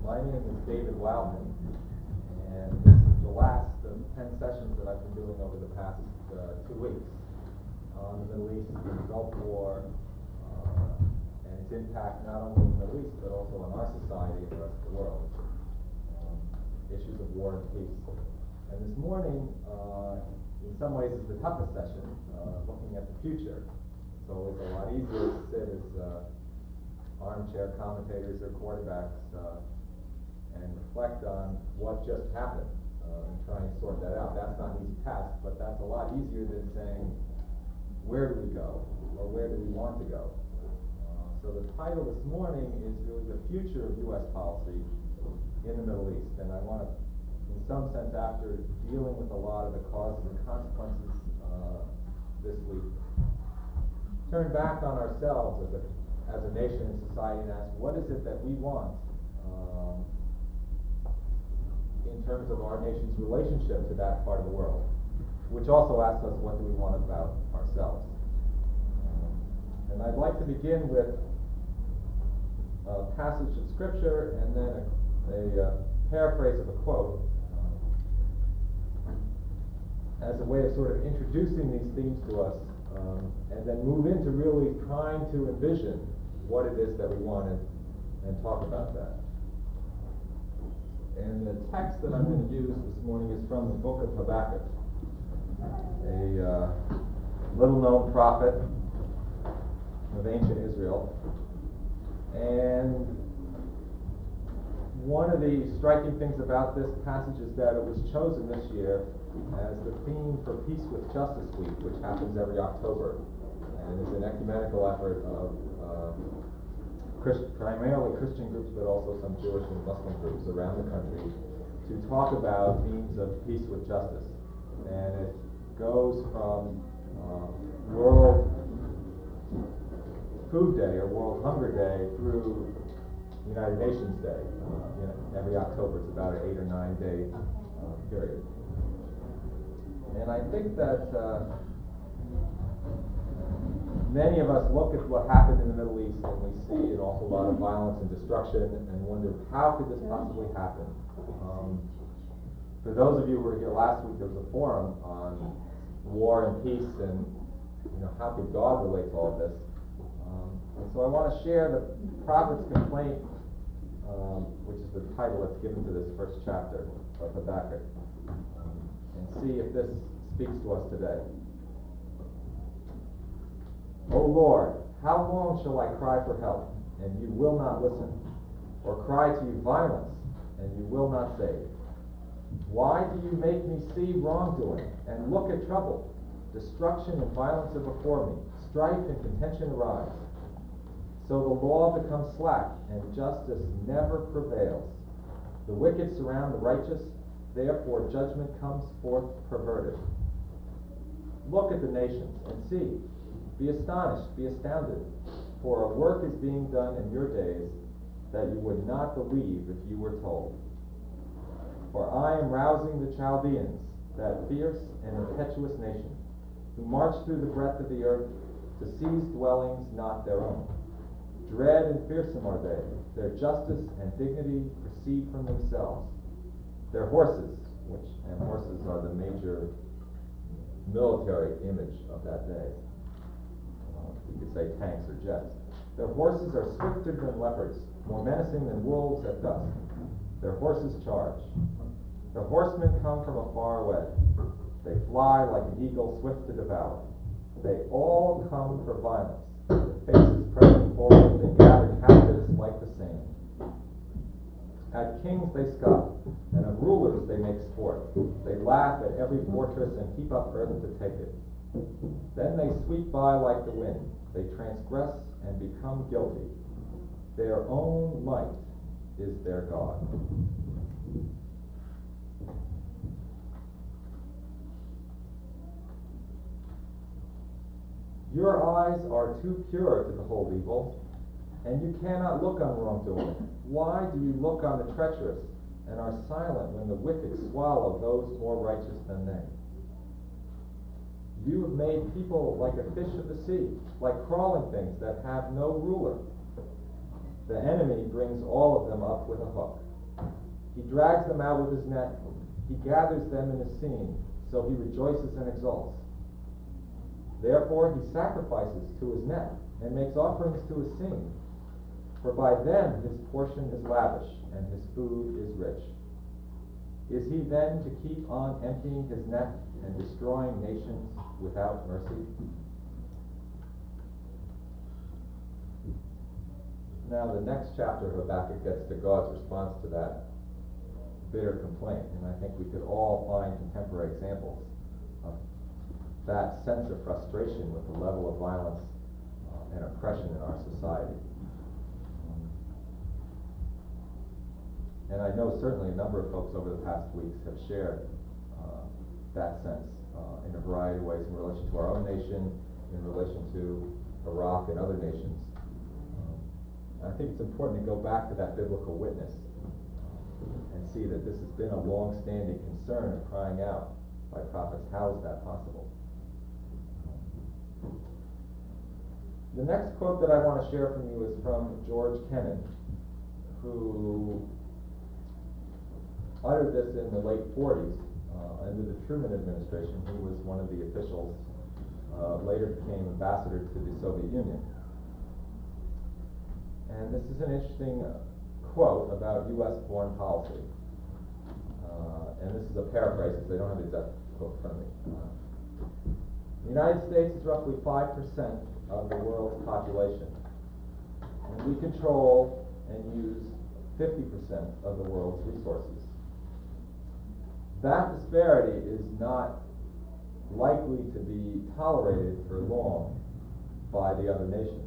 My name is David Wildman, and this is the last of 10 sessions that I've been doing over the past 2 weeks on the Middle East, the Gulf War, and its impact not only in the Middle East, but also on our society and the rest of the world. Issues of war and peace. And this morning, in some ways, is the toughest session, looking at the future. So it's a lot easier to sit as armchair commentators or quarterbacks and reflect on what just happened and try and sort that out. That's not an easy task, but that's a lot easier than saying, where do we go, or where do we want to go? So the title this morning is really the future of U.S. policy in the Middle East, and I want to, in some sense, after dealing with a lot of the causes and consequences this week, turn back on ourselves as a nation and society and ask, what is it that we want in terms of our nation's relationship to that part of the world, which also asks us, what do we want about ourselves? And I'd like to begin with a passage of scripture and then a paraphrase of a quote as a way of sort of introducing these themes to us, and then move into really trying to envision what it is that we want and talk about that. And the text that I'm going to use this morning is from the book of Habakkuk, a little-known prophet of ancient Israel. And one of the striking things about this passage is that it was chosen this year as the theme for Peace with Justice Week, which happens every October, and is an ecumenical effort of primarily Christian groups, but also some Jewish and Muslim groups around the country, to talk about themes of peace with justice. And it goes from World Food Day or World Hunger Day through United Nations Day. Every October, it's about an 8 or 9 day period. And I think that many of us look at what happened in the Middle East and we see an awful lot of violence and destruction and wonder, how could this possibly happen? For those of you who were here last week, there was a forum on war and peace and how could God relate to all of this? And so I want to share the prophet's complaint, which is the title that's given to this first chapter of Habakkuk, and see if this speaks to us today. O Lord, how long shall I cry for help, and you will not listen, or cry to you violence, and you will not save? Why do you make me see wrongdoing, and look at trouble? Destruction and violence are before me, strife and contention arise. So the law becomes slack, and justice never prevails. The wicked surround the righteous, therefore judgment comes forth perverted. Look at the nations, and see. Be astonished, be astounded, for a work is being done in your days that you would not believe if you were told. For I am rousing the Chaldeans, that fierce and impetuous nation, who march through the breadth of the earth to seize dwellings not their own. Dread and fearsome are they, their justice and dignity proceed from themselves. Their horses, and horses are the major military image of that day. You could say tanks or jets. Their horses are swifter than leopards, more menacing than wolves at dusk. Their horses charge. The horsemen come from afar away. They fly like an eagle swift to devour. They all come for violence. Their faces pressing forward, they gather captives like the sand. At kings they scoff, and of rulers they make sport. They laugh at every fortress and heap up earth to take it. Then they sweep by like the wind. They transgress and become guilty. Their own might is their God. Your eyes are too pure to behold evil, and you cannot look on wrongdoing. Why do you look on the treacherous and are silent when the wicked swallow those more righteous than they? You have made people like a fish of the sea, like crawling things that have no ruler. The enemy brings all of them up with a hook. He drags them out with his net. He gathers them in his seam, so he rejoices and exults. Therefore he sacrifices to his net and makes offerings to his seam. For by them his portion is lavish, and his food is rich. Is he then to keep on emptying his net and destroying nations without mercy? Now the next chapter of Habakkuk gets to God's response to that bitter complaint, and I think we could all find contemporary examples of that sense of frustration with the level of violence and oppression in our society. And I know certainly a number of folks over the past weeks have shared that sense in a variety of ways in relation to our own nation, in relation to Iraq and other nations. I think it's important to go back to that biblical witness and see that this has been a long-standing concern of crying out by prophets. How is that possible? The next quote that I want to share from you is from George Kennan, who uttered this in the late 40s under the Truman administration. He was one of the officials, later became ambassador to the Soviet Union. And this is an interesting quote about U.S. foreign policy. And this is a paraphrase because they don't have the exact quote in front of me. The United States is roughly 5% of the world's population. And we control and use 50% of the world's resources. That disparity is not likely to be tolerated for long by the other nations.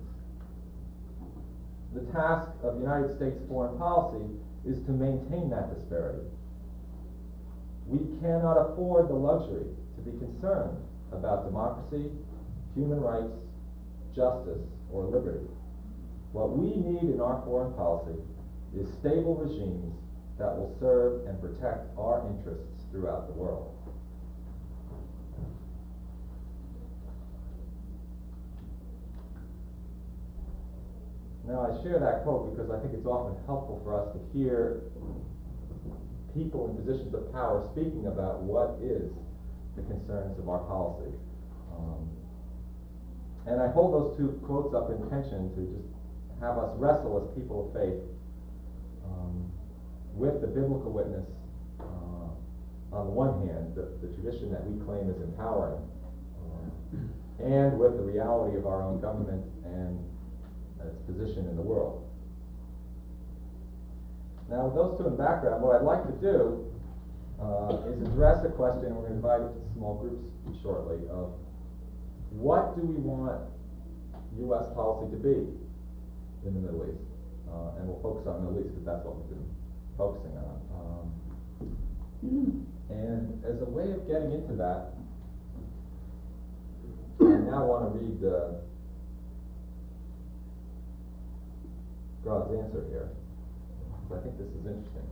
The task of United States foreign policy is to maintain that disparity. We cannot afford the luxury to be concerned about democracy, human rights, justice, or liberty. What we need in our foreign policy is stable regimes that will serve and protect our interests throughout the world. Now, I share that quote because I think it's often helpful for us to hear people in positions of power speaking about what is the concerns of our policy. And I hold those two quotes up in tension to just have us wrestle as people of faith with the biblical witness on the one hand, the tradition that we claim is empowering, and with the reality of our own government and its position in the world. Now, with those two in background, what I'd like to do is address a question, and we're going to divide it into small groups shortly, of what do we want U.S. policy to be in the Middle East? And we'll focus on the Middle East because that's what we've been focusing on. And as a way of getting into that, I now want to read God's answer here. I think this is interesting.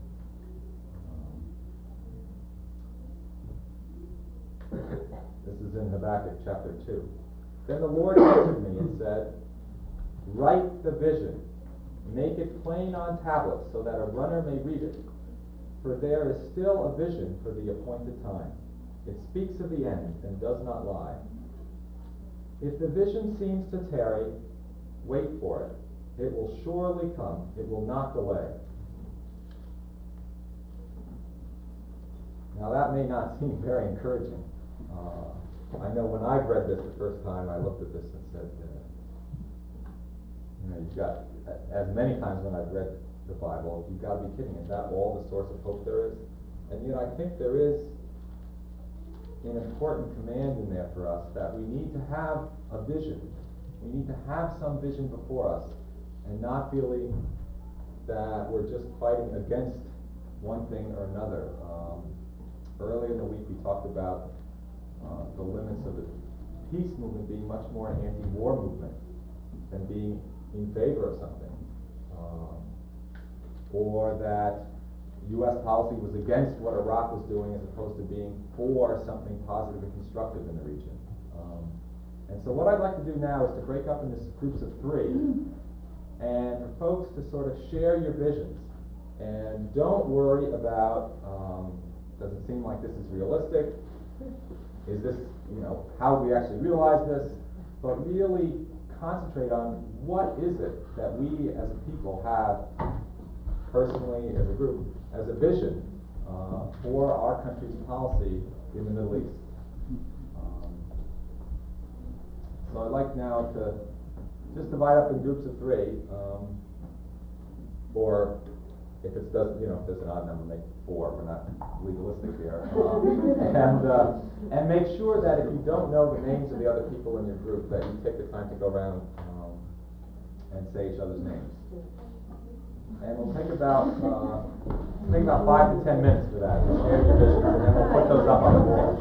This is in Habakkuk chapter 2. Then the Lord answered me and said, "Write the vision, make it plain on tablets so that a runner may read it. For there is still a vision for the appointed time. It speaks of the end and does not lie. If the vision seems to tarry, wait for it. It will surely come. It will not delay." Now that may not seem very encouraging. I know when I read this the first time, I looked at this and said, you've got, as many times when I've read the Bible, you've got to be kidding. Is that all the source of hope there is? And yet I think there is an important command in there for us that we need to have a vision. We need to have some vision before us and not feeling that we're just fighting against one thing or another. Earlier in the week we talked about the limits of the peace movement being much more an anti-war movement than being in favor of something. Or that U.S. policy was against what Iraq was doing as opposed to being for something positive and constructive in the region. And so what I'd like to do now is to break up into groups of three and for folks to sort of share your visions And don't worry about, does it seem like this is realistic? Is this, how we actually realize this? But really concentrate on what is it that we as a people have, personally, as a group, as a vision for our country's policy in the Middle East. So I'd like now to just divide up in groups of 3, or if it doesn't, if there's an odd number, make 4. We're not legalistic here. And make sure that if you don't know the names of the other people in your group, that you take the time to go around and say each other's names. And we'll take about 5 to 10 minutes for that. We'll share your visions, and then we'll put those up on the wall.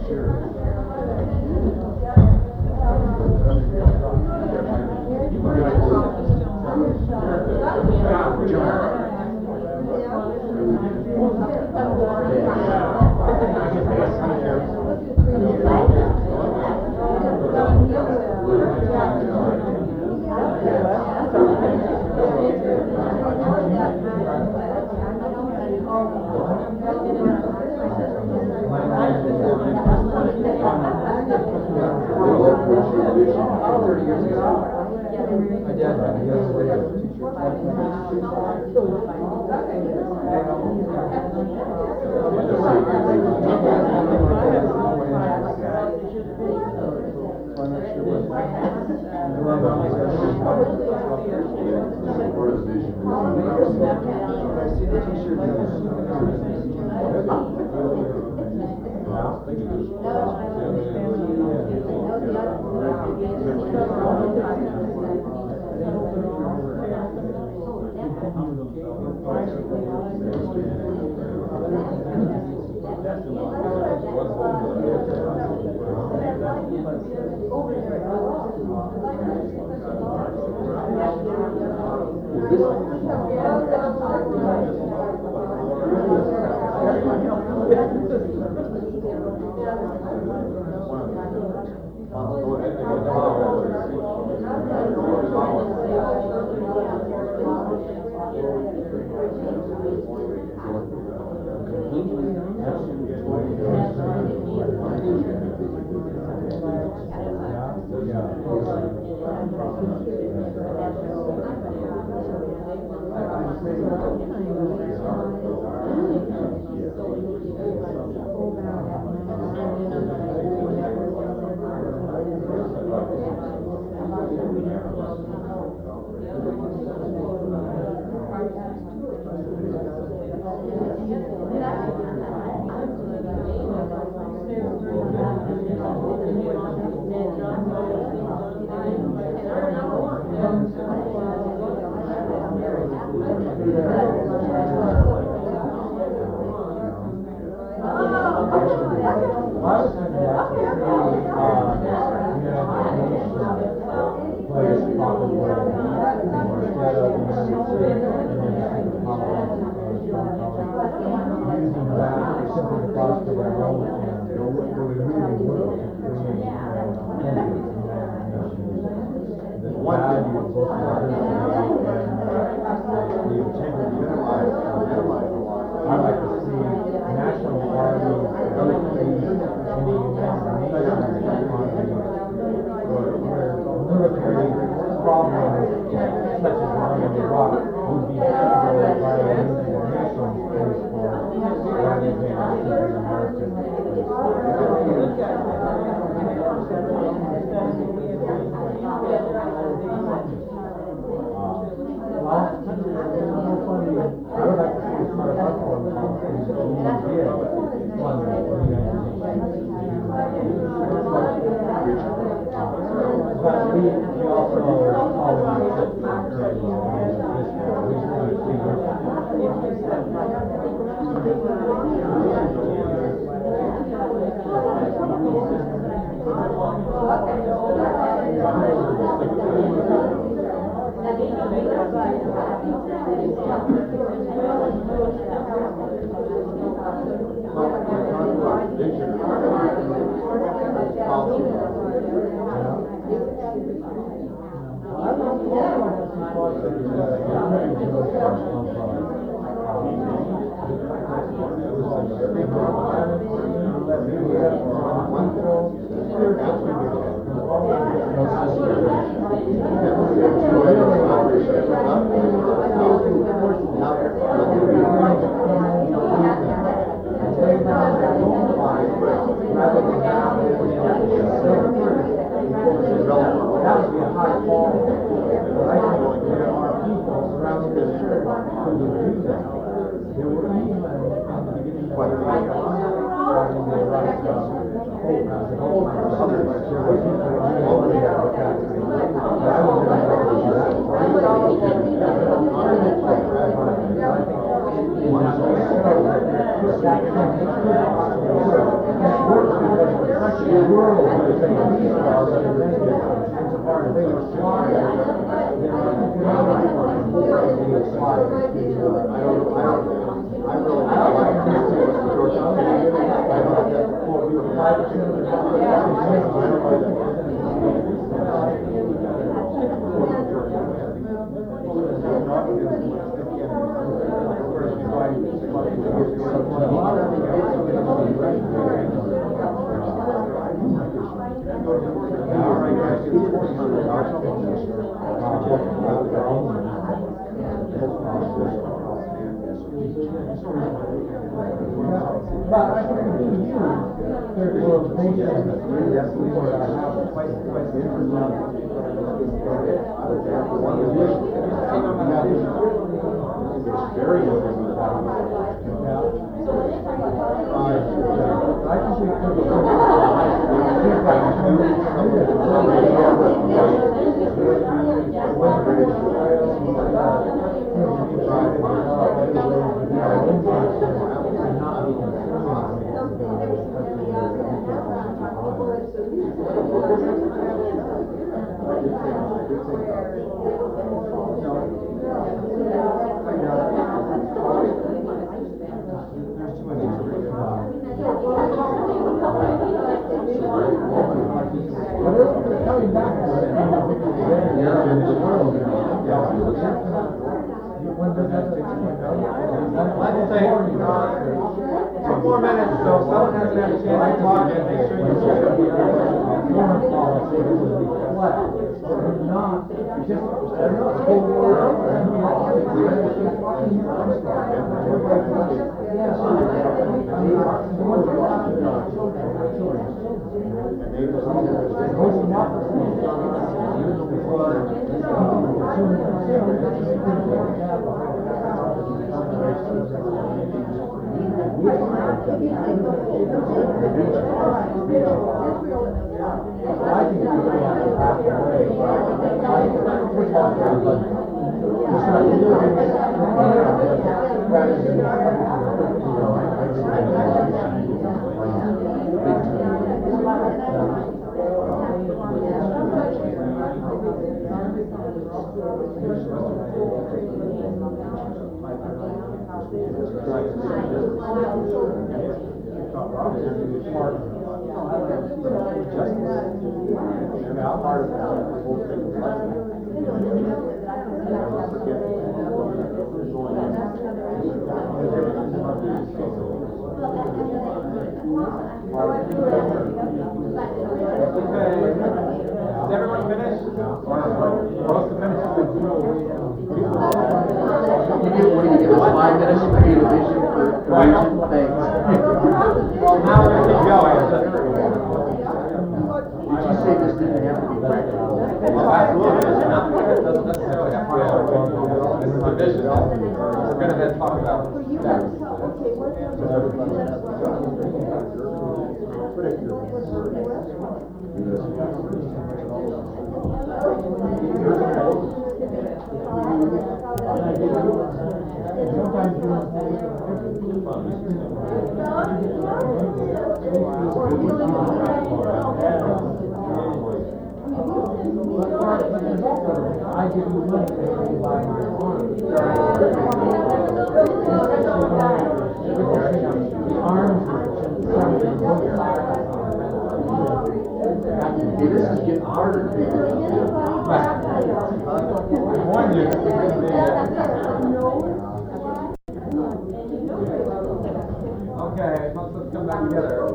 let's come back together.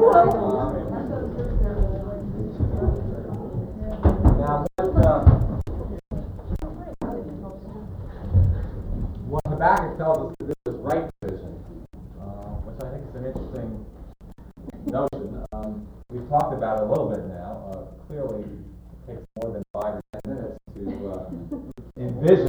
Now, what Habakkuk tells us to do is right division, which I think is an interesting notion. We've talked about it a little bit now. Clearly, it takes more than 5 or 10 minutes to envision,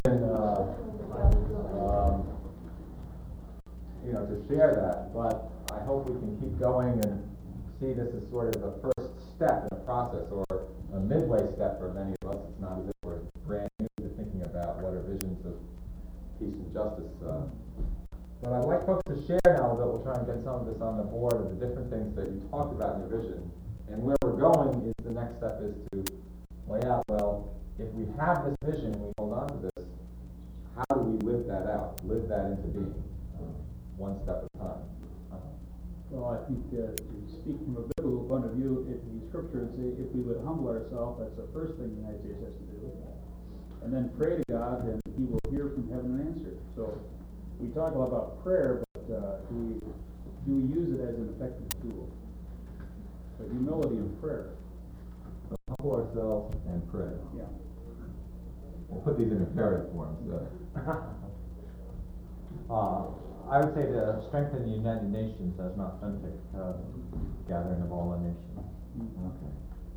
to share that. But I hope we can keep going and see this as sort of a first step in a process, or a midway step for many of us. It's not as if we're brand new to thinking about what are visions of peace and justice. But I'd like folks to share now that we'll try and get some of this on the board of the different things that you talked about in your vision. And where we're going is the next step is to lay out, well, if we have this vision and we hold on to this, how do we live that out, live that into being, one step at a time? Well, I think to speak from a biblical point of view, if the scripture would say, if we would humble ourselves, that's the first thing the United States has to do. And then pray to God, and He will hear from heaven and answer. So we talk a lot about prayer, but do we use it as an effective tool? But humility and prayer. So humble ourselves and pray. Yeah. We'll put these in imperative forms. I would say to strengthen the United Nations as an authentic gathering of all the nations. Okay.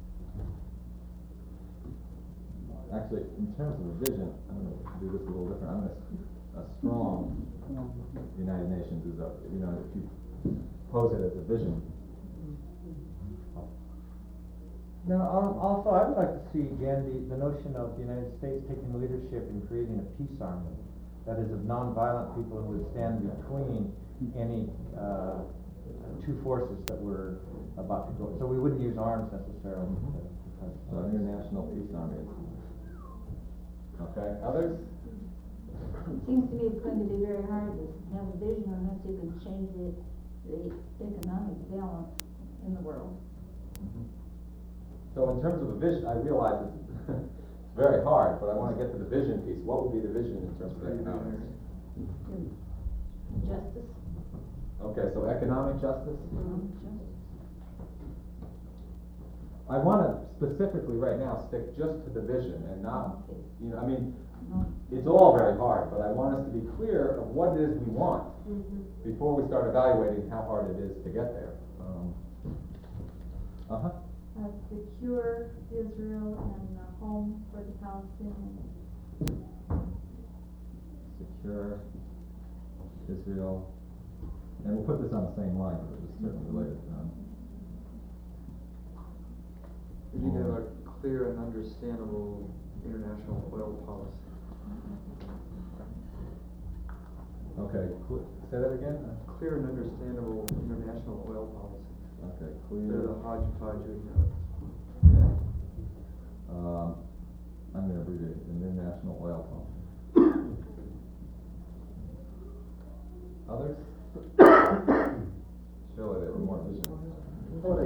Actually, in terms of a vision, I'm going to do this a little different. A strong United Nations is if you pose it as a vision. Now, also, I would like to see again the notion of the United States taking leadership in creating a peace army that is of non-violent people who would stand between any two forces that were about to go. So we wouldn't use arms necessarily. So international peace army. Okay. Others? It seems to me it's going to be very hard to have a vision unless you can change the economic balance in the world. So in terms of a vision, I realize it's very hard, but I want to get to the vision piece. What would be the vision in terms of economics? Justice. Okay, so economic justice? Justice. I want to specifically right now stick just to the vision and not, it's all very hard, but I want us to be clear of what it is we want before we start evaluating how hard it is to get there. Secure Israel and a home for the Palestinians. Secure Israel, and we'll put this on the same line because it's certainly related. We need to have a clear and understandable international oil policy. Okay, say that again? Clear and understandable international oil policy. Okay, They're clear. the hodgepodge we have. Okay. I'm going to abbreviate it, international oil policy. Others? Surely they were more vision. What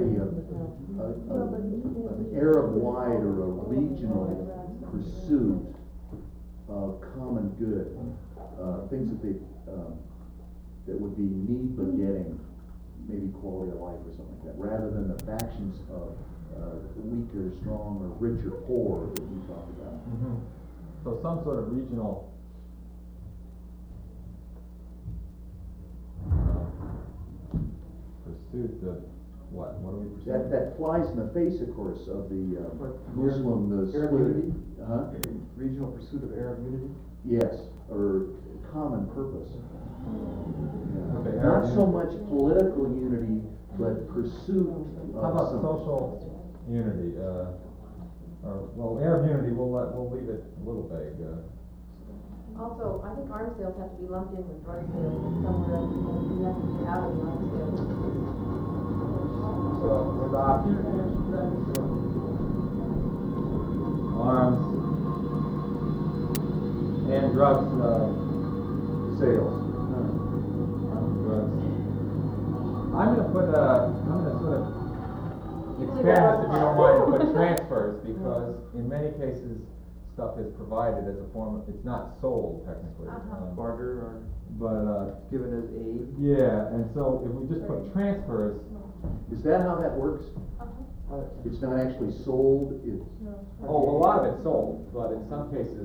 an Arab-wide or a regional pursuit of common good, things that would be need but getting, maybe quality of life or something like that, rather than the factions of weaker, strong, or richer, poor that we talked about. So some sort of regional pursuit of what? What do we pursue? That flies in the face, of course, of the Muslim Arab unity? Regional pursuit of Arab unity? Yes, or common purpose. Okay, Not so much political unity, but pursuit of How about some social unity? Arab unity, we'll leave it a little vague. Also, I think arms sales have to be lumped in with drug sales somewhere else. You have to get out of the arms sales. So adopt arms and drugs sales. Drugs. I'm going to sort of expand this, if you don't mind, to put transfers, because in many cases stuff is provided as a form of, it's not sold technically. Barter or But, given as aid. yeah, and so if we just put transfers, Is that how that works? It's not actually sold, it's, oh, a lot of it's sold, but in some cases,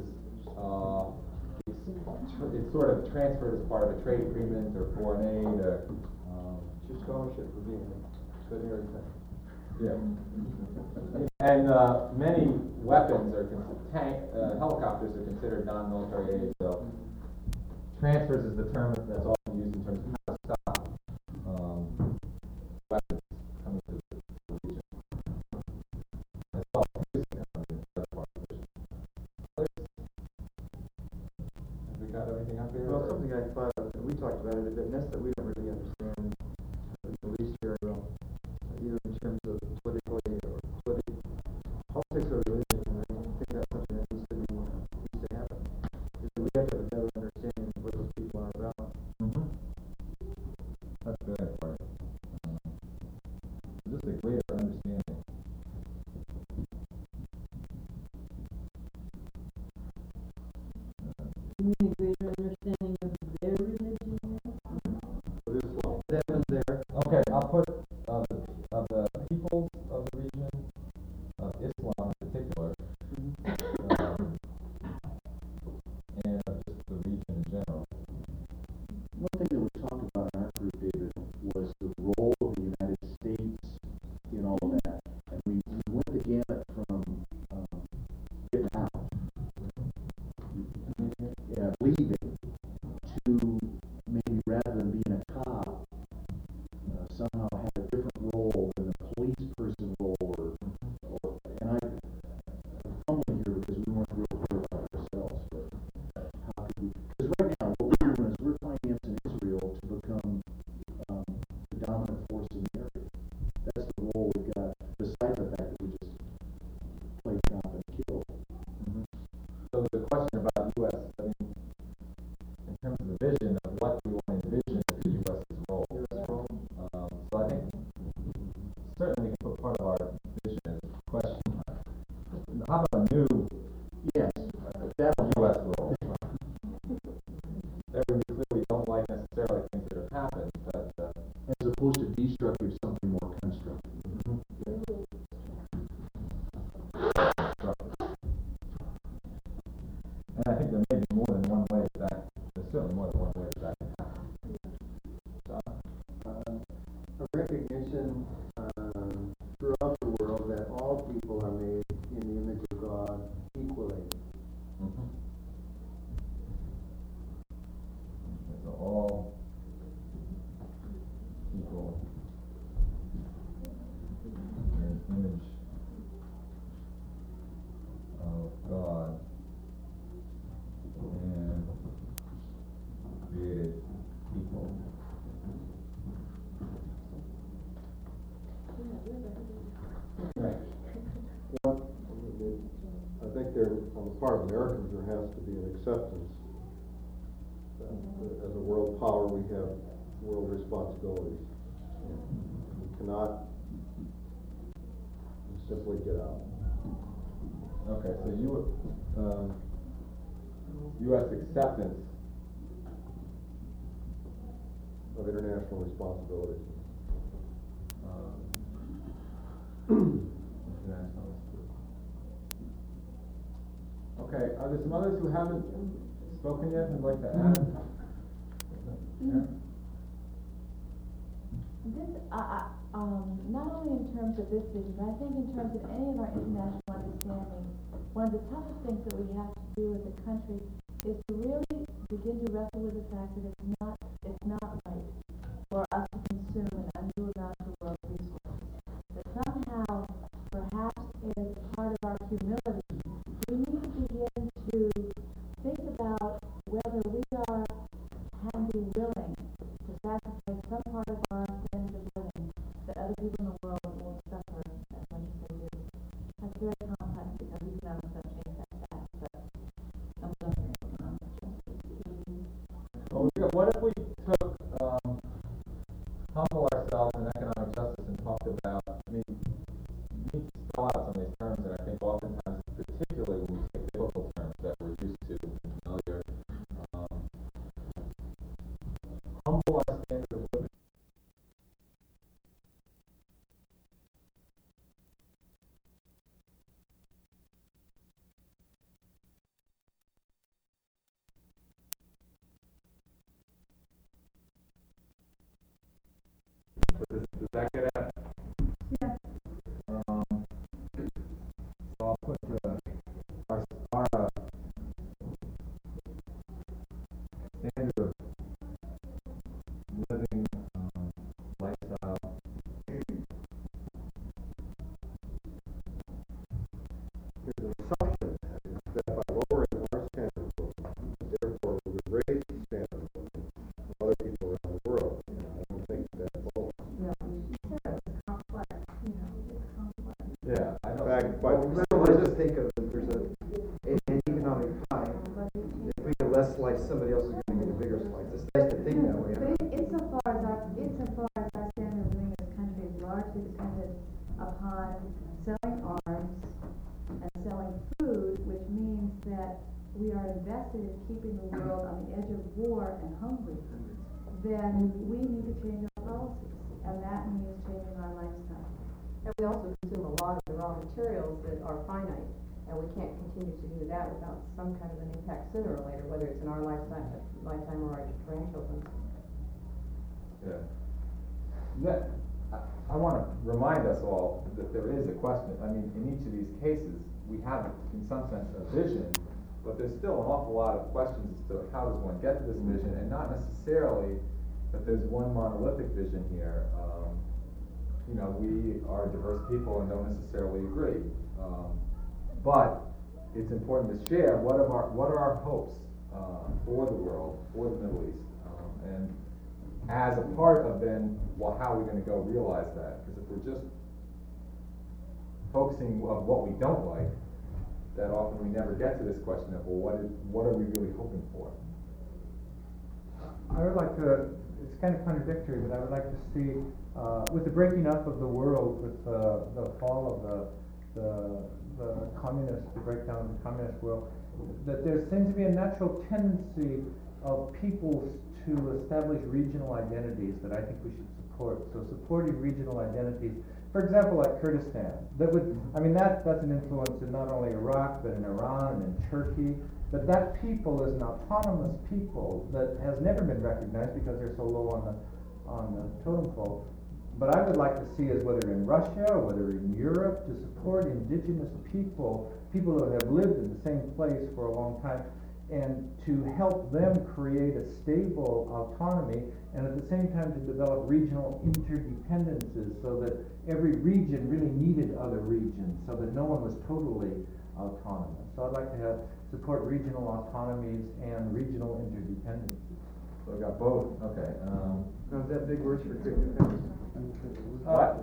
it's sort of transferred as part of a trade agreement or foreign aid or, It's your scholarship for being a good American. yeah. And, many weapons are, helicopters are considered non-military aid, so transfers is the term that's often used in terms of how to stop, weapons coming to the region. That's all used in the other part of the region. Have we got everything up there? Well, or- something I thought of, and we talked about it a bit, and that's that we don't really understand the Middle East very well, either in terms of politically or politics or religion, and I think that's something that needs to happen. Is that we have to have a better understanding of what those people are about. That's the bad part. Just a greater understanding. You mean a greater understanding of their religion? That was there. Okay, I'll put, the peoples of the region, of Islam in particular, and of just the region in general. one thing that we talked about in our group, David, was the role of the United States in all of that. And we went the gamut from, getting out, leaving, to maybe rather than being a cop, somehow have a different role than a police person role, and I'm fumbling here because we weren't real clear about ourselves, but how could we, because right now, what we're doing is we're financing Israel to become, the dominant force in the area. That's the role we've got, besides the fact that we just played cop and kill. So the question about U.S., I mean, in terms of the vision of what we want to envision as the U.S.'s role. So I think certainly we can put part of our vision as a question mark. How about a new Yes, that'll U.S. role? There we clearly don't like necessarily things that have happened, but, as opposed to destructive, something more constructive. and I think there may be more than one way that, there's certainly more than one way that can happen. A recognition throughout the world that all people are made in the image of God equally. So all equal in image of God and created equal. Right. I think there, on the part of Americans, there has to be an acceptance that as a world power, we have world responsibilities. We cannot simply get out. Okay, so U.S. acceptance Of international responsibilities. International. Okay, are there some others who haven't spoken yet and would like to add? Yeah? This, not only in terms of this vision, but I think in terms of any of our international understanding, one of the toughest things that we have to do as a country is to really begin to wrestle with the fact that it's not right for us to consume an undue amount of the world's resources. That somehow, perhaps as part of our humility, we need to begin to think about whether we are and be willing to sacrifice some part of our standard of living that other people in the world won't suffer as much as they do. That's very complex because economics don't change that fast, but I'm suffering economics. Well, what if we took, humble ourselves in economic justice and talked about, I mean, we need to spell out some of these terms, and I think oftentimes, particularly when we take biblical humble our standard of living. Does that get at? Yeah. So I'll put our standard of living lifestyle. There's an assumption that by lowering our standard of living, therefore we would raise the standard of living of other people around the world. I don't think that's all. Yeah, I In know. fact, Well, I like to think of it, there's an economic pie. If we get less slice, somebody else is gonna get a bigger slice. It's nice to think that way. But insofar as our standard of living in this country is largely dependent upon selling arms and selling food, which means that we are invested in keeping the world on the edge of war and hungry, then we need to change our policies, and that means changing our lifestyle. And we also consume a lot of the raw materials that are finite, and we can't continue to do that without some kind of an impact sooner or later, whether it's in our lifetime or our grandchildren's. Yeah. That, I want to remind us all that there is a question. I mean, in each of these cases, we have, in some sense, a vision, but there's still an awful lot of questions as to how does one get to this vision, and not necessarily that there's one monolithic vision here. You know, we are diverse people and don't necessarily agree. But it's important to share what are our hopes for the world, for the Middle East, and as a part of then, well, how are we going to go realize that? Because if we're just focusing on what we don't like, that often we never get to this question of, well, what are we really hoping for? I would like to, it's kind of contradictory, but I would like to see, with the breaking up of the world, with the fall of the communist, the breakdown of the communist world, that there seems to be a natural tendency of peoples to establish regional identities that I think we should support. So supporting regional identities, for example, like Kurdistan, that would, I mean, that's an influence in not only Iraq, but in Iran and in Turkey. But that people is an autonomous people that has never been recognized because they're so low on the totem pole. But I would like to see us, whether in Russia or whether in Europe, to support indigenous people that have lived in the same place for a long time, and to help them create a stable autonomy, and at the same time to develop regional interdependences so that every region really needed other regions, so that no one was totally autonomous. So I'd like to support regional autonomies and regional interdependencies. So we got both. Okay. Now, is that big words for independence? What?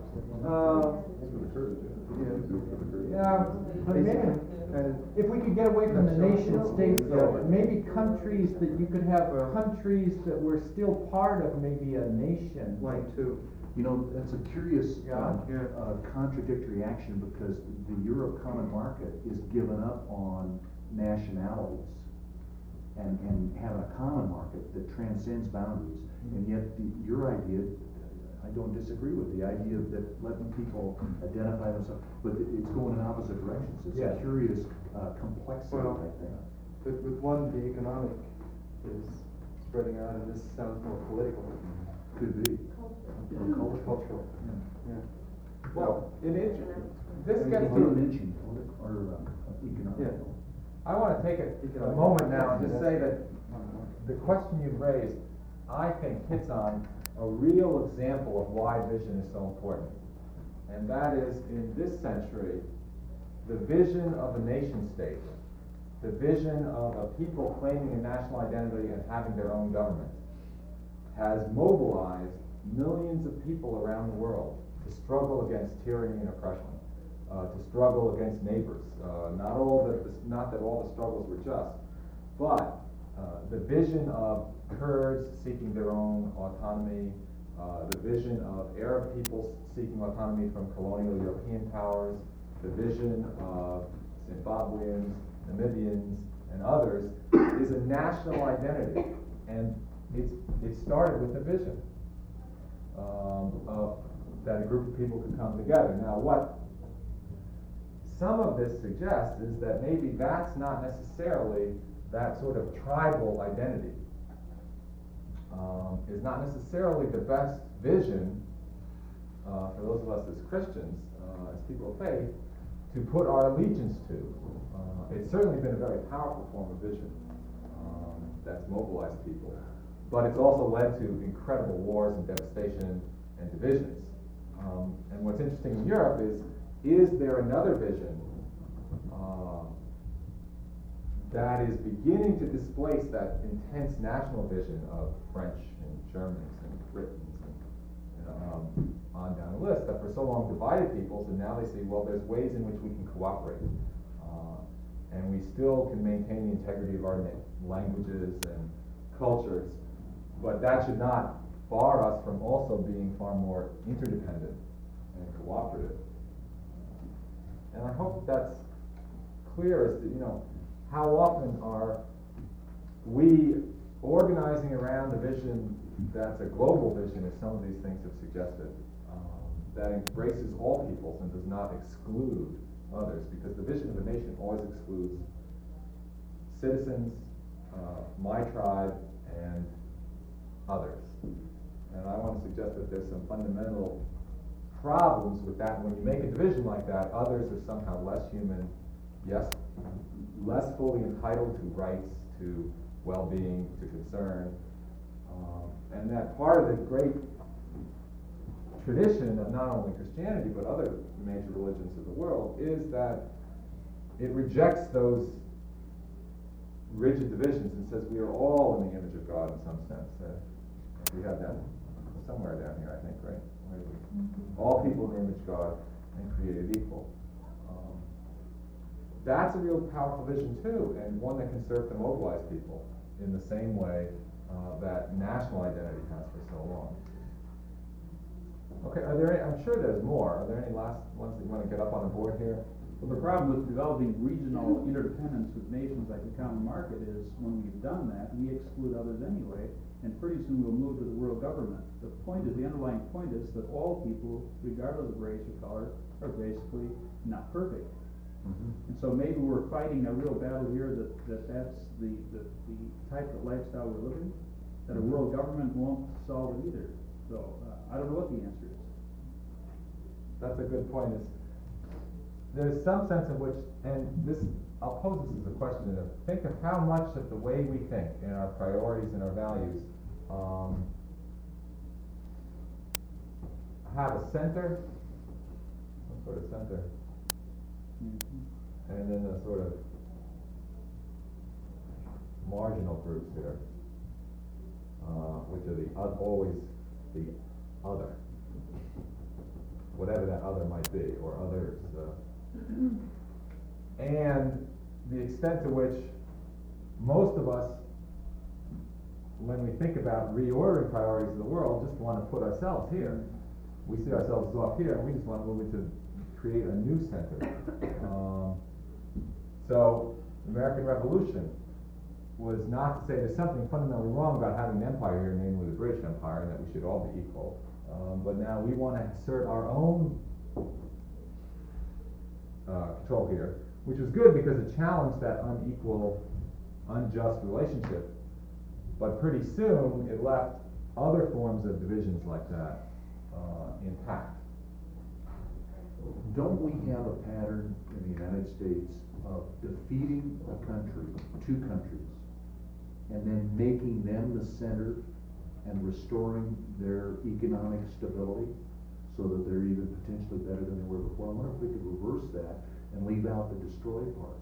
Yeah, but maybe, if we could get away from the nation states, though, maybe countries that you could have countries that were still part of maybe a nation. Line 2. You know, that's a curious Yeah. contradictory action, because the Euro common market is given up on nationalities and having a common market that transcends boundaries. And yet your idea, I don't disagree with the idea that letting people identify themselves, but it's going in opposite directions. It's Yeah. a curious complexity, Well, I think. But with one, the economic is spreading out, and this sounds more political. Could be. Or cultural. Yeah. Well, this It's gets a little to. inching, or economic. Yeah. I want to take a moment now and just say that the question you've raised, I think, hits on a real example of why vision is so important. And that is, in this century, the vision of a nation state, the vision of a people claiming a national identity and having their own government, has mobilized millions of people around the world to struggle against tyranny and oppression, to struggle against neighbors. Not that all the struggles were just, but the vision of Kurds seeking their own autonomy, the vision of Arab peoples seeking autonomy from colonial European powers, the vision of Zimbabweans, Namibians, and others, is a national identity. And it started with a vision of that a group of people could come together. Now, what some of this suggests is that maybe that's not necessarily that sort of tribal identity. Is not necessarily the best vision for those of us as Christians, as people of faith, to put our allegiance to. It's certainly been a very powerful form of vision that's mobilized people, but it's also led to incredible wars and devastation and divisions. And what's interesting in Europe is there another vision that is beginning to displace that intense national vision of French and Germans and Britons and on down the list that for so long divided peoples, and now they say, well, there's ways in which we can cooperate, and we still can maintain the integrity of our languages and cultures, but that should not bar us from also being far more interdependent and cooperative. And I hope that's clear as to, how often are we organizing around a vision that's a global vision, as some of these things have suggested, that embraces all peoples and does not exclude others, because the vision of a nation always excludes citizens, my tribe, and others. And I want to suggest that there's some fundamental problems with that. When you make a division like that, others are somehow less human, yes, less fully entitled to rights, to well-being, to concern. And that part of the great tradition of not only Christianity but other major religions of the world is that it rejects those rigid divisions and says we are all in the image of God in some sense. We have that somewhere down here, I think, right? Where are we? All people in the image of God and created equal. That's a real powerful vision too, and one that can serve to mobilize people in the same way that national identity has for so long. Okay, are there any, I'm sure there's more. Are there any last ones that you want to get up on the board here? Well, the problem with developing regional interdependence with nations like the common market is when we've done that, we exclude others anyway, and pretty soon we'll move to the world government. The underlying point is that all people, regardless of race or color, are basically not perfect. Mm-hmm. And so maybe we're fighting a real battle here that's the type of lifestyle we're living, that a world government won't solve it either. So I don't know what the answer is. That's a good point. There's some sense in which, and this, I'll pose this as a question, think of how much of the way we think and our priorities and our values have a center, some sort of center, and then a sort of marginal groups here, which are always the other, whatever that other might be, or others. And the extent to which most of us, when we think about reordering priorities of the world, just want to put ourselves here. We see ourselves off here, and we just want to move into create a new center. So the American Revolution was not to say there's something fundamentally wrong about having an empire here, namely the British Empire, and that we should all be equal. But now we want to assert our own control here, which was good because it challenged that unequal, unjust relationship. But pretty soon it left other forms of divisions like that intact. Don't we have a pattern in the United States of defeating a country, two countries, and then making them the center and restoring their economic stability so that they're even potentially better than they were before? I wonder if we could reverse that and leave out the destroy part.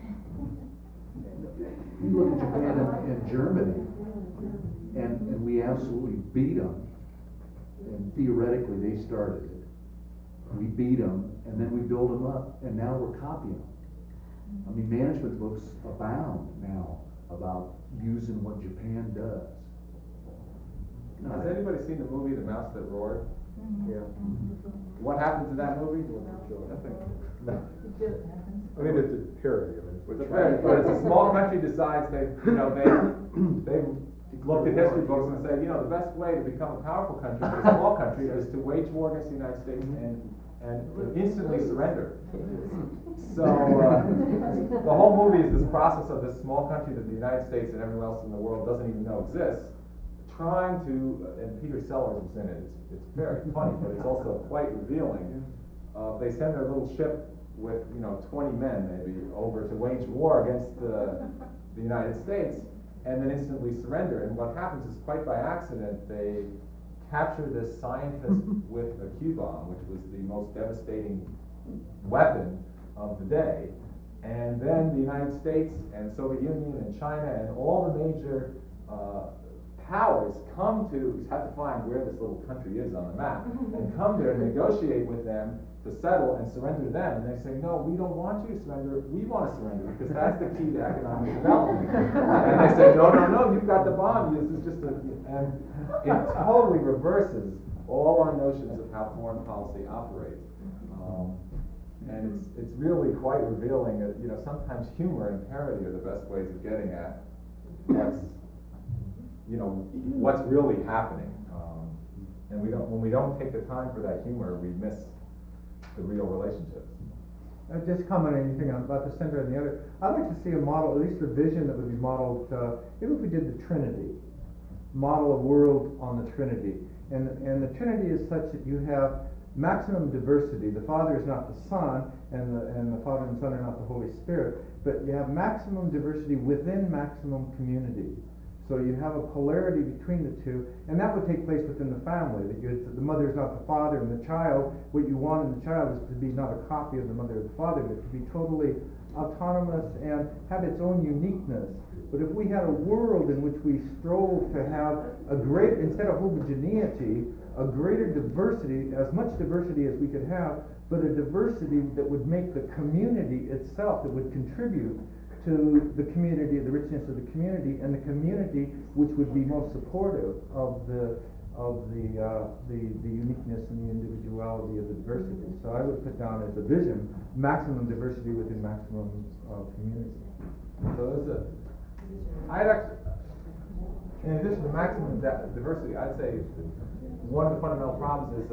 You look at Japan and Germany, and we absolutely beat them, and theoretically they started it. We beat them, and then we build them up, and now we're copying them. I mean, management books abound now about using what Japan does. Has anybody seen the movie The Mouse That Roared? Yeah. What happened to that movie? Nothing. No. I mean, it's a parody. I mean, It's a parody, but it's a small country decides they looked at history books and said, you know, the best way to become a powerful country, for a small country, is to wage war against the United States and instantly surrender. So, the whole movie is this process of this small country that the United States and everyone else in the world doesn't even know exists, trying to, and Peter Sellers is in it, it's very funny, but it's also quite revealing. They send their little ship with, 20 men maybe, over to wage war against the United States, and then instantly surrender. And what happens is, quite by accident, they capture this scientist with a Q-bomb, which was the most devastating weapon of the day. And then the United States and Soviet Union and China and all the major powers have to find where this little country is on the map, and come there and negotiate with them to settle and surrender to them. And they say, no, we don't want you to surrender, we want to surrender, because that's the key to economic development. And they say, no, you've got the bomb, this is just and it totally reverses all our notions of how foreign policy operates. And it's really quite revealing that, sometimes humor and parody are the best ways of getting at what's really happening. And when we don't take the time for that humor, we miss the real relationships. Just comment on anything about the center and the other. I'd like to see a model, at least a vision that would be modeled, even if we did the Trinity, model a world on the Trinity. And the Trinity is such that you have maximum diversity. The Father is not the Son, and the Father and the Son are not the Holy Spirit, but you have maximum diversity within maximum community. So you have a polarity between the two, and that would take place within the family. That the mother is not the father, and the child, what you want in the child is to be not a copy of the mother or the father, but to be totally autonomous and have its own uniqueness. But if we had a world in which we strove to have instead of homogeneity, a greater diversity, as much diversity as we could have, but a diversity that would make the community itself, that would contribute to the community, the richness of the community, and the community which would be most supportive of the uniqueness and the individuality of the diversity. So I would put down as a vision, maximum diversity within maximum community. So in addition to maximum diversity, I'd say one of the fundamental problems is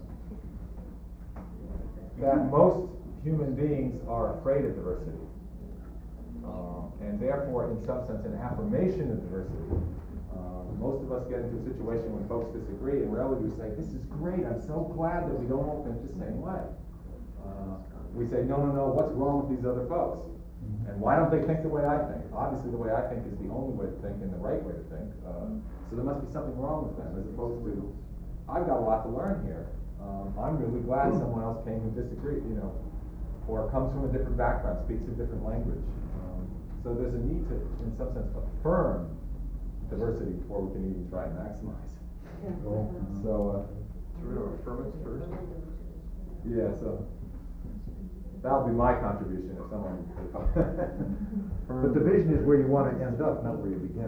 that most human beings are afraid of diversity. And therefore, in some sense, an affirmation of diversity. Most of us get into a situation when folks disagree, and rarely do we say, this is great, I'm so glad that we don't all think the same way. We say, no, what's wrong with these other folks? And why don't they think the way I think? Obviously, the way I think is the only way to think and the right way to think. So there must be something wrong with them, as opposed to, I've got a lot to learn here. I'm really glad someone else came who disagreed, or comes from a different background, speaks a different language. So there's a need to, in some sense, affirm diversity before we can even try and maximize. So, affirm it first. Yeah, so that'll be my contribution if someone. But the vision is where you want to end up, not where you begin.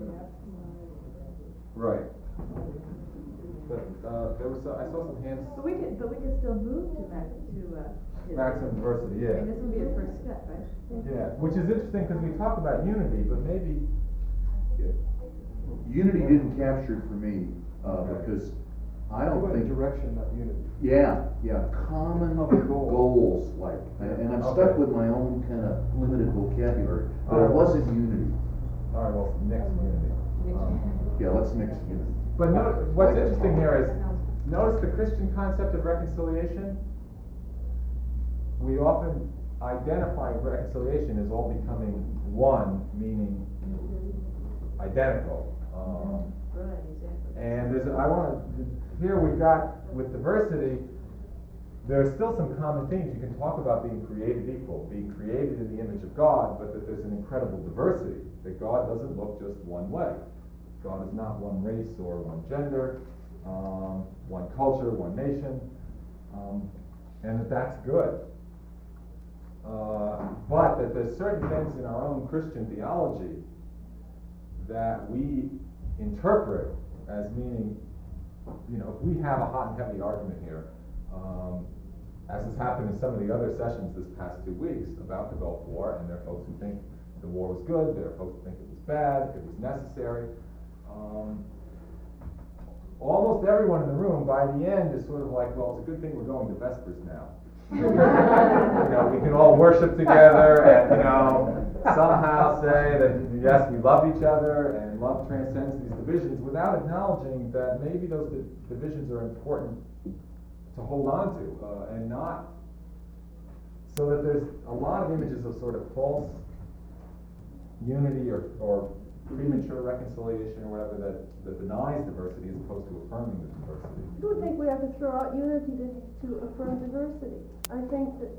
Right. But I saw some hands. But we could still move to maximum diversity, yeah. And this would be a first step, right? Yeah, which is interesting because we talk about unity, but maybe. Unity didn't capture it for me, because I don't think. Direction, not unity. Yeah, common goals, and I'm stuck with my own kind of limited vocabulary, but it wasn't unity. All right, well, next unity. Yeah, let's mix unity. But what's interesting here is, notice the Christian concept of reconciliation. We often identify reconciliation as all becoming one, meaning identical. And here we've got, with diversity, there's still some common themes. You can talk about being created equal, being created in the image of God, but that there's an incredible diversity, that God doesn't look just one way. God is not one race or one gender, one culture, one nation, and that's good. But that there's certain things in our own Christian theology that we interpret as meaning, if we have a hot and heavy argument here, as has happened in some of the other sessions this past 2 weeks about the Gulf War, and there are folks who think the war was good, there are folks who think it was bad, it was necessary. almost everyone in the room, by the end, is sort of like, well, it's a good thing we're going to Vespers now. You know, we can all worship together and, you know, somehow say that, yes, we love each other and love transcends these divisions without acknowledging that maybe those divisions are important to hold on to, and not so that there's a lot of images of sort of false unity or premature reconciliation or whatever that denies diversity as opposed to affirming the diversity. I don't think we have to throw out unity to affirm diversity. I think that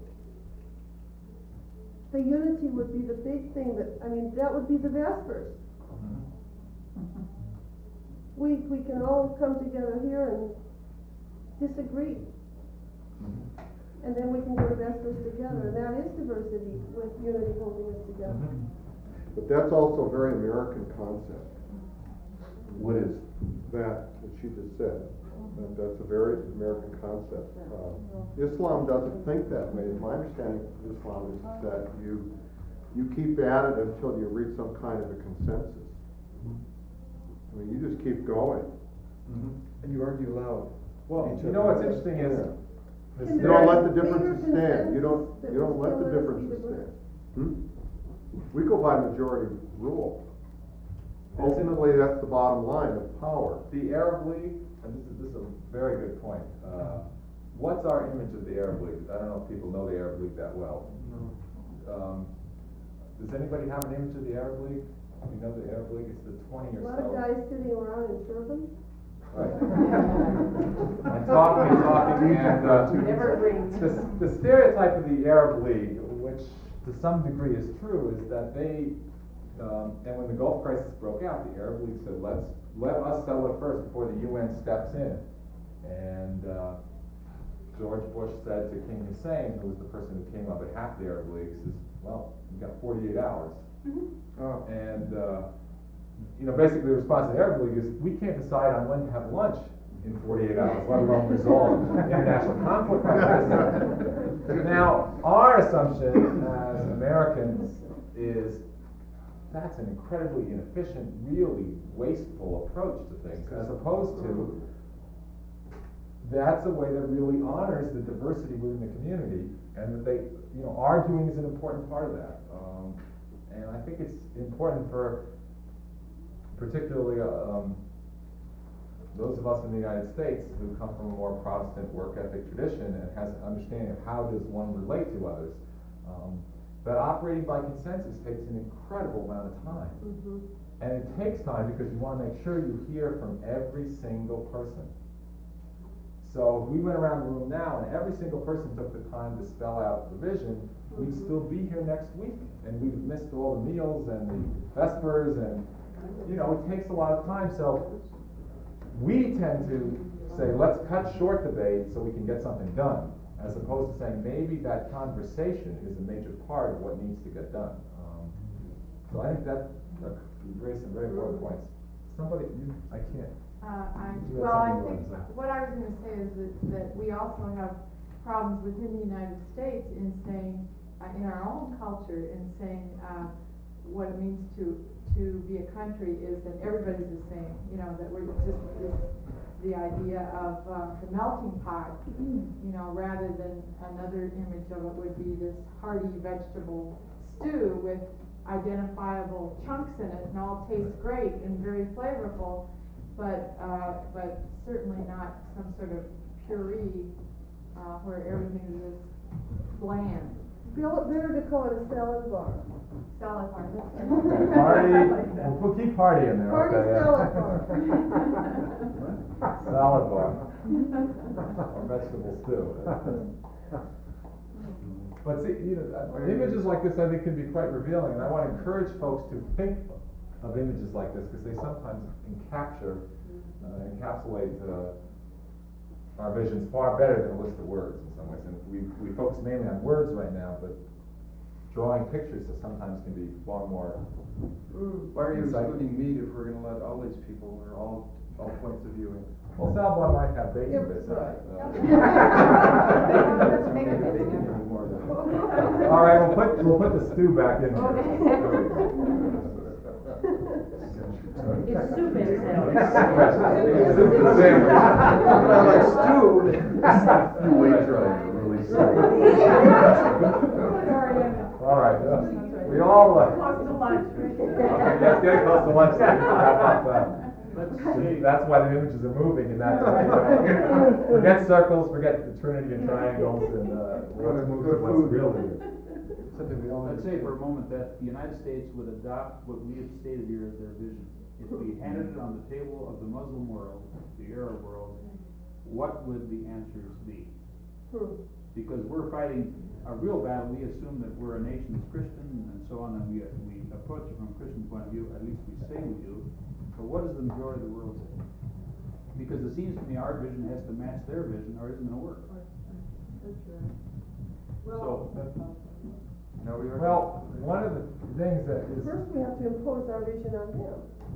the unity would be the big thing that would be the Vespers. Mm-hmm. We can all come together here and disagree. Mm-hmm. And then we can go to Vespers together, and that is diversity with unity holding us together. Mm-hmm. But that's also a very American concept. What is? That she just said. That's a very American concept. Islam doesn't think that way. My understanding of Islam is that you keep at it until you reach some kind of a consensus. I mean, you just keep going. And you argue loud. Well, you know what's interesting is You don't let the differences stand. You don't let the differences stand. We go by majority rule. Ultimately, that's the bottom line of power. the Arab League, and this is a very good point. What's our image of the Arab League? I don't know if people know the Arab League that well. Does anybody have an image of the Arab League? You know the Arab League? It's the 20 or so. A lot of guys sitting around in turbans. Right. And talking, and Evergreen. the stereotype of the Arab League, which to some degree is true, is that they, and when the Gulf crisis broke out, the Arab League said, let us settle it first before the UN steps in. And George Bush said to King Hussein, who was the person who came up at half the Arab League, says, well, you've got 48 hours. And basically the response of the Arab League is, we can't decide on when to have lunch in 48 hours, let alone resolve international conflict like this. Now, our assumption as Americans is that's an incredibly inefficient, really wasteful approach to things, as opposed to that's a way that really honors the diversity within the community, and that they, arguing is an important part of that. And I think it's important for particularly those of us in the United States who come from a more Protestant work ethic tradition and has an understanding of how does one relate to others, that operating by consensus takes an incredible amount of time. And it takes time because you want to make sure you hear from every single person. So if we went around the room now and every single person took the time to spell out the vision, we'd still be here next week, and we've missed all the meals and the Vespers, and it takes a lot of time. So we tend to say, let's cut short debate so we can get something done, as opposed to saying maybe that conversation is a major part of what needs to get done. So I think that you raised some very important points. Somebody, I can't. I You had something you wanted think to say. what I was going to say is that we also have problems within the United States in saying, in our own culture, in saying what it means to be a country is that everybody's the same. That we're just the idea of the melting pot. Rather than another image of it would be this hearty vegetable stew with identifiable chunks in it, and all tastes great and very flavorful. But certainly not some sort of puree where everything is just bland. Better to call it a salad bar. Salad bar. Party, we'll keep party in there. Party okay, yeah. salad bar. Salad bar. Or vegetable stew. But see, images like this I think can be quite revealing, and I want to encourage folks to think of images like this because they sometimes encapsulate our visions far better than a list of words in some ways. And we focus mainly on words right now, but drawing pictures sometimes can be far more. Why are you insightful. excluding meat if we're going to let all these people or all points of view in? Well, Salvador might have bacon bits on it. All right, we'll put the stew back in here. It's soup and salad. Like stew. You wait till I really say. All right, we all, Close to lunch. okay, let's get close to lunch, so we can wrap up, Let's see. that's why the images are moving in that direction. Forget circles, forget the trinity and triangles, and, let's move to what's really. Let's say for a moment that the United States would adopt what we have stated here as their vision. If we handed it on the table of the Muslim world, the Arab world, what would the answers be? Because we're fighting a real battle. We assume that we're a nation that's Christian and so on, and we approach it from a Christian point of view, at least we say we do. But what does the majority of the world say? Because it seems to me our vision has to match their vision or it isn't gonna work. So, Well, one of the things that is. First, we have to impose our vision on them.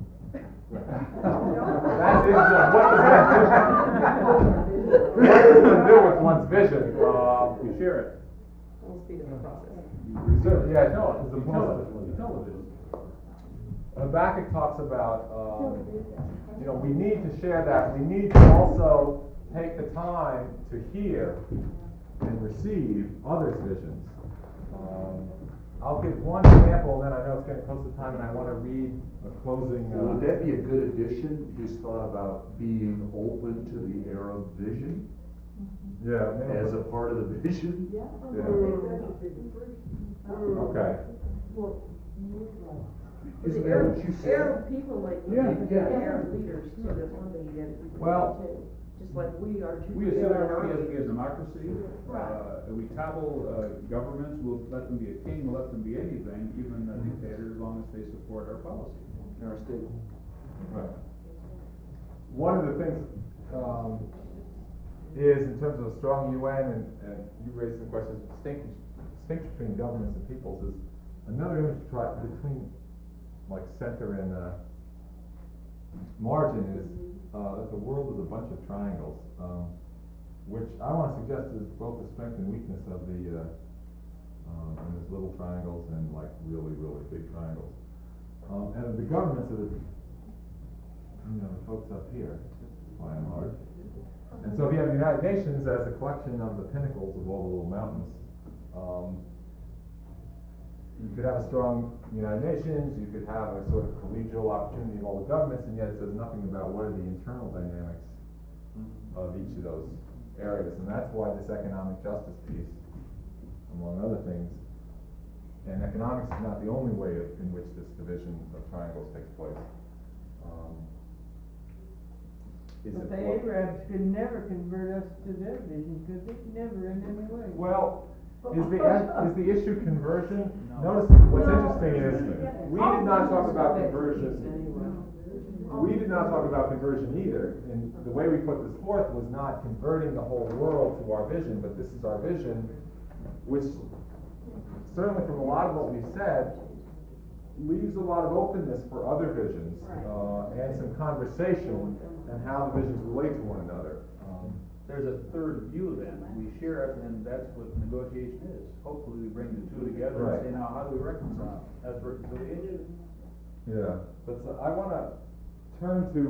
That is, what does that do? What does it do with one's vision? you share it. We'll speed up the process. Yeah, no, it's You a tell positive. it, you tell the vision. Habakkuk talks about, we need to share that. We need to also take the time to hear and receive others' visions. I'll give one example, and then I know it's getting close to time, and I want to read a closing. Would that be a good addition? Just thought about being open to the Arab vision Yeah. as a part of the vision? Yeah. Okay. Is that what you said? Arab people like, Yeah. Arab leaders too, that want to be Well, just like we are. We assume we as a democracy, we topple governments, we'll let them be a king, we'll let them be anything, even a dictator, as long as they support our policy. In our state. Right. One of the things is in terms of a strong UN, and you raised some questions, distinction between governments and peoples is another image to try between like center and margin is that the world is a bunch of triangles, which I want to suggest is both the strength and weakness of the and there's little triangles and like really, really big triangles. And the governments are the folks up here, by and large. And so if you have the United Nations as a collection of the pinnacles of all the little mountains, you could have a strong United Nations, you could have a sort of collegial opportunity of all the governments, and yet it says nothing about what are the internal dynamics of each of those areas. And that's why this economic justice piece, among other things, and economics is not the only way in which this division of triangles takes place. But the Arabs could never convert us to their vision, could they? Never in any way. Well, is the issue conversion? Notice what's interesting is we did not talk about conversion. We did not talk about conversion either. And the way we put this forth was not converting the whole world to our vision, but this is our vision, which certainly from a lot of what we've said leaves a lot of openness for other visions and some conversation and how the visions relate to one another. There's a third view then, we share it, and that's what negotiation is. Hopefully we bring the two together and say, now how do we reconcile? That's reconciliation. Yeah, but so I want to turn to,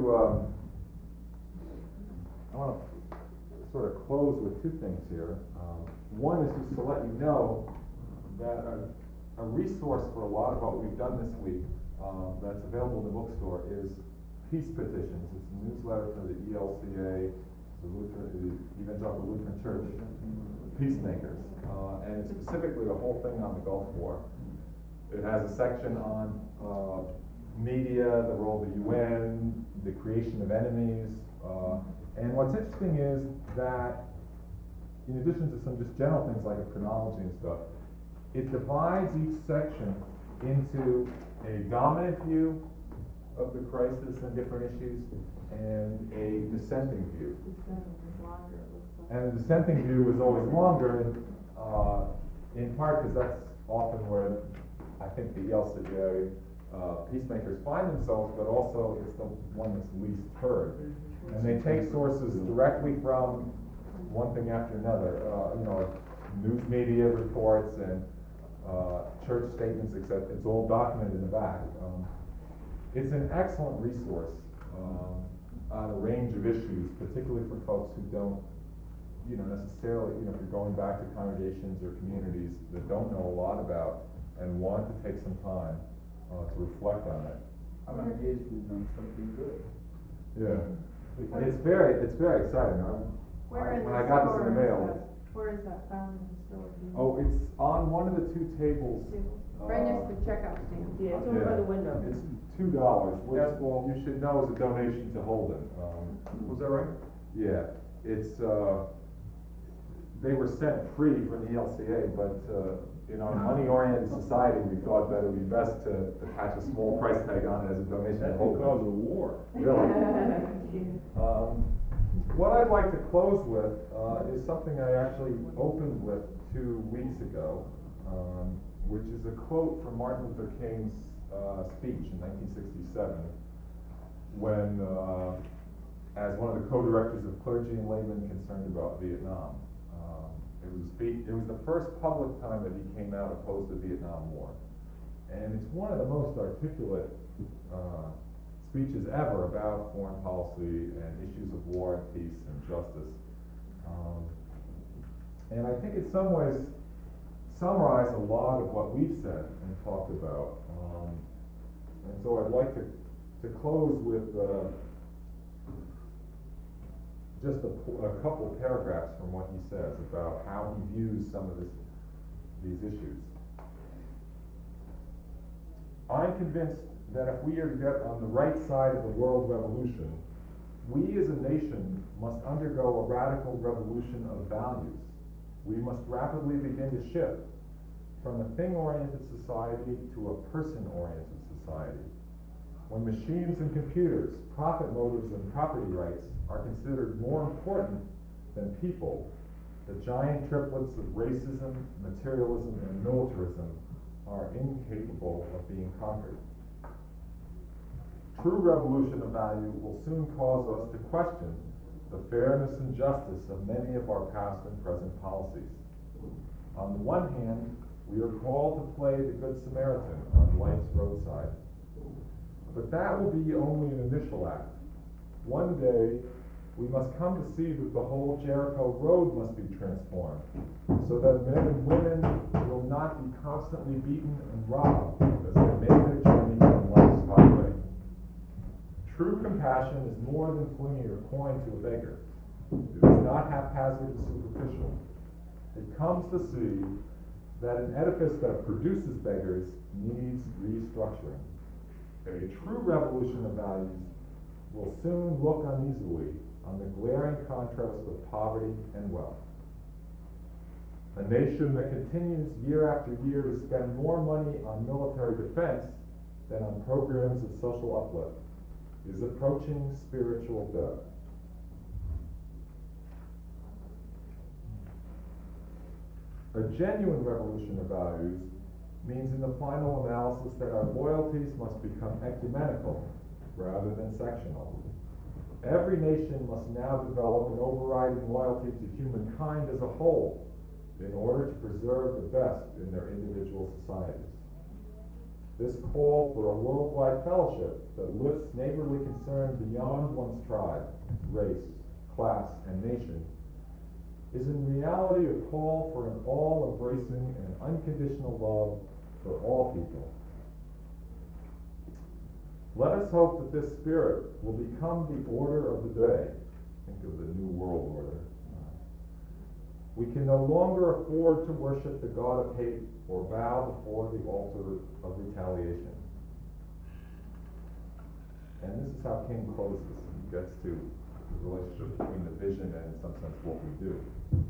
I want to sort of close with two things here. One is just to let you know that a resource for a lot of what we've done this week that's available in the bookstore is Peace Petitions. It's a newsletter for the ELCA, the Evangelical Lutheran Church Peacemakers, and it's specifically the whole thing on the Gulf War. It has a section on media, the role of the UN, the creation of enemies, and what's interesting is that in addition to some just general things like a chronology and stuff, it divides each section into a dominant view of the crisis and different issues and a dissenting view. And the dissenting view is always longer, in part because that's often where I think the ELCA peacemakers find themselves, but also it's the one that's least heard. And they take sources directly from one thing after another, news media reports and church statements, etc. It's all documented in the back. It's an excellent resource on a range of issues, particularly for folks who don't, necessarily, if you're going back to congregations or communities that don't know a lot about and want to take some time to reflect on it. I'm amazed we've done something good. Yeah, it's very exciting. When I got this in the mail. Where is that found in the facility? Oh, it's on one of the two tables. Right next to the checkout stand. Yeah, it's over by the window. It's $2, which you should know is a donation to Holden. Was that right? Yeah, it's, they were sent free from the ELCA, but, in our money-oriented society, we thought that it would be best to attach a small price tag on it as a donation to Holden. Because of war. Really? What I'd like to close with is something I actually opened with 2 weeks ago, which is a quote from Martin Luther King's speech in 1967, when, as one of the co-directors of Clergy and Laymen Concerned About Vietnam, it was the first public time that he came out opposed to the Vietnam War, and it's one of the most articulate speeches ever about foreign policy and issues of war and peace and justice. And I think in some ways summarize a lot of what we've said and talked about. And so I'd like to close with just a couple paragraphs from what he says about how he views some of these issues. I'm convinced that if we are to get on the right side of the world revolution, we as a nation must undergo a radical revolution of values. We must rapidly begin to shift from a thing-oriented society to a person-oriented society. When machines and computers, profit motives and property rights are considered more important than people, the giant triplets of racism, materialism, and militarism are incapable of being conquered. True revolution of value will soon cause us to question the fairness and justice of many of our past and present policies. On the one hand, we are called to play the Good Samaritan on life's roadside. But that will be only an initial act. One day, we must come to see that the whole Jericho Road must be transformed, so that men and women will not be constantly beaten and robbed as they make their journey on life's highway. True compassion is more than flinging a coin to a beggar. It is not haphazard and superficial. It comes to see that an edifice that produces beggars needs restructuring. A true revolution of values will soon look uneasily on the glaring contrast of poverty and wealth. A nation that continues year after year to spend more money on military defense than on programs of social uplift is approaching spiritual death. A genuine revolution of values means in the final analysis that our loyalties must become ecumenical rather than sectional. Every nation must now develop an overriding loyalty to humankind as a whole in order to preserve the best in their individual societies. This call for a worldwide fellowship that lifts neighborly concern beyond one's tribe, race, class, and nation is in reality a call for an all-embracing and unconditional love for all people. Let us hope that this spirit will become the order of the day. Think of the New World Order. We can no longer afford to worship the God of hate or bow before the altar of retaliation. And this is how King closes. He gets to the relationship between the vision and, in some sense, what we do.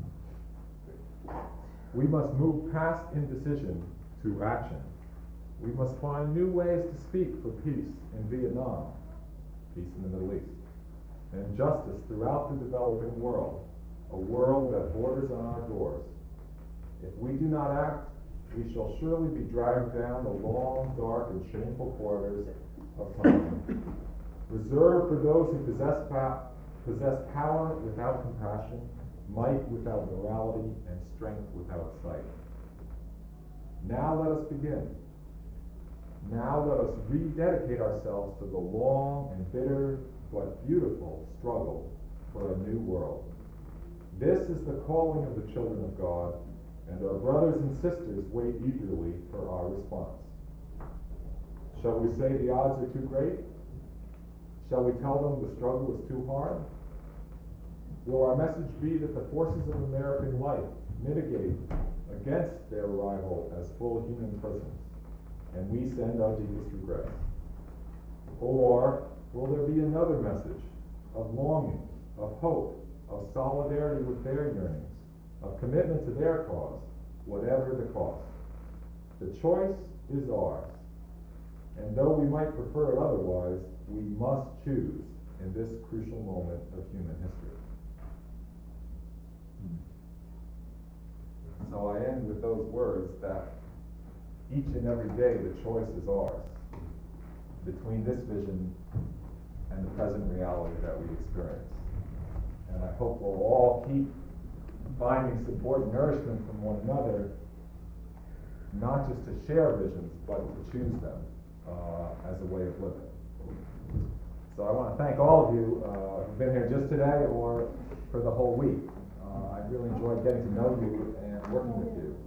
We must move past indecision to action. We must find new ways to speak for peace in Vietnam, peace in the Middle East, and justice throughout the developing world, a world that borders on our doors. If we do not act, we shall surely be dragged down the long, dark, and shameful corridors of time, reserved for those who possess power without compassion, might without morality, and strength without sight. Now let us begin. Now let us rededicate ourselves to the long and bitter but beautiful struggle for a new world. This is the calling of the children of God, and our brothers and sisters wait eagerly for our response. Shall we say the odds are too great? Shall we tell them the struggle is too hard? Will our message be that the forces of American life mitigate against their arrival as full human persons, and we send our deepest regrets? Or will there be another message of longing, of hope, of solidarity with their yearnings, of commitment to their cause, whatever the cost? The choice is ours, and though we might prefer it otherwise, we must choose in this crucial moment of human history. So I end with those words that each and every day the choice is ours between this vision and the present reality that we experience. And I hope we'll all keep finding support and nourishment from one another, not just to share visions, but to choose them as a way of living. So I want to thank all of you who've been here just today or for the whole week. I really enjoyed getting to know you and working with you.